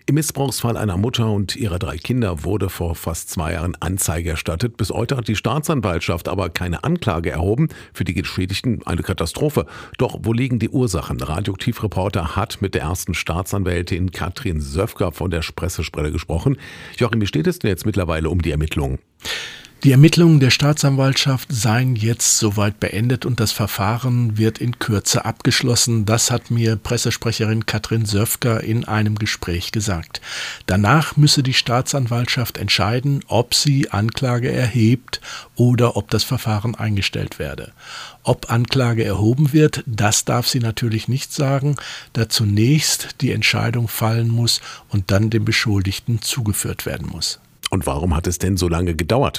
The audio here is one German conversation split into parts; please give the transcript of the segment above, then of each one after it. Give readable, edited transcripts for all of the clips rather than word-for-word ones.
Im Missbrauchsfall einer Mutter und ihrer 3 Kinder wurde vor fast 2 Jahren Anzeige erstattet. Bis heute hat die Staatsanwaltschaft aber keine Anklage erhoben. Für die Geschädigten eine Katastrophe. Doch wo liegen die Ursachen? Radioaktivreporter hat mit der ersten Staatsanwältin Katrin Söfker von der Pressesprecher gesprochen. Joachim, wie steht es denn jetzt mittlerweile um die Ermittlungen? Die Ermittlungen der Staatsanwaltschaft seien jetzt soweit beendet und das Verfahren wird in Kürze abgeschlossen. Das hat mir Pressesprecherin Katrin Söfker in einem Gespräch gesagt. Danach müsse die Staatsanwaltschaft entscheiden, ob sie Anklage erhebt oder ob das Verfahren eingestellt werde. Ob Anklage erhoben wird, das darf sie natürlich nicht sagen, da zunächst die Entscheidung fallen muss und dann dem Beschuldigten zugeführt werden muss. Und warum hat es denn so lange gedauert?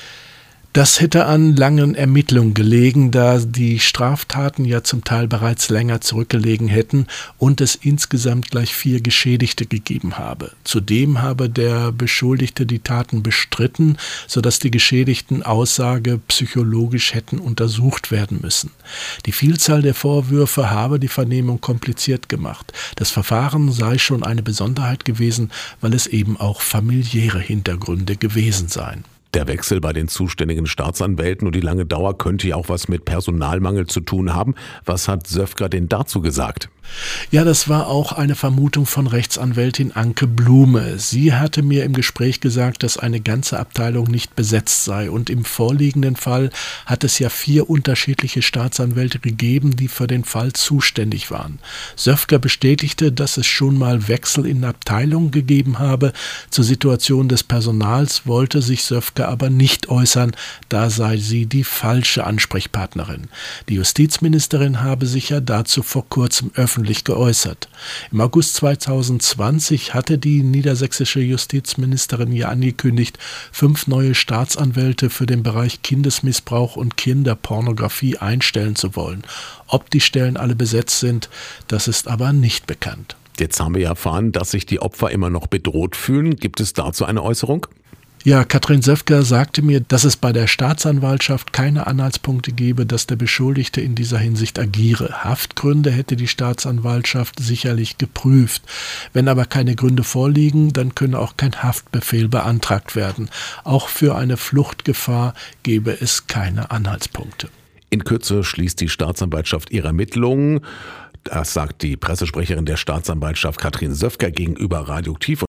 Das hätte an langen Ermittlungen gelegen, da die Straftaten ja zum Teil bereits länger zurückgelegen hätten und es insgesamt gleich 4 Geschädigte gegeben habe. Zudem habe der Beschuldigte die Taten bestritten, sodass die Geschädigten Aussage psychologisch hätten untersucht werden müssen. Die Vielzahl der Vorwürfe habe die Vernehmung kompliziert gemacht. Das Verfahren sei schon eine Besonderheit gewesen, weil es eben auch familiäre Hintergründe gewesen seien. Der Wechsel bei den zuständigen Staatsanwälten und die lange Dauer könnte ja auch was mit Personalmangel zu tun haben. Was hat Söfker denn dazu gesagt? Ja, das war auch eine Vermutung von Rechtsanwältin Anke Blume. Sie hatte mir im Gespräch gesagt, dass eine ganze Abteilung nicht besetzt sei. Und im vorliegenden Fall hat es ja 4 unterschiedliche Staatsanwälte gegeben, die für den Fall zuständig waren. Söfker bestätigte, dass es schon mal Wechsel in Abteilungen gegeben habe. Zur Situation des Personals wollte sich Söfker aber nicht äußern, da sei sie die falsche Ansprechpartnerin. Die Justizministerin habe sich ja dazu vor kurzem öffentlich geäußert. Im August 2020 hatte die niedersächsische Justizministerin ja angekündigt, 5 neue Staatsanwälte für den Bereich Kindesmissbrauch und Kinderpornografie einstellen zu wollen. Ob die Stellen alle besetzt sind, das ist aber nicht bekannt. Jetzt haben wir ja erfahren, dass sich die Opfer immer noch bedroht fühlen. Gibt es dazu eine Äußerung? Ja, Katrin Söfker sagte mir, dass es bei der Staatsanwaltschaft keine Anhaltspunkte gebe, dass der Beschuldigte in dieser Hinsicht agiere. Haftgründe hätte die Staatsanwaltschaft sicherlich geprüft. Wenn aber keine Gründe vorliegen, dann könne auch kein Haftbefehl beantragt werden. Auch für eine Fluchtgefahr gebe es keine Anhaltspunkte. In Kürze schließt die Staatsanwaltschaft ihre Ermittlungen. Das sagt die Pressesprecherin der Staatsanwaltschaft Katrin Söfker gegenüber Radioaktiv.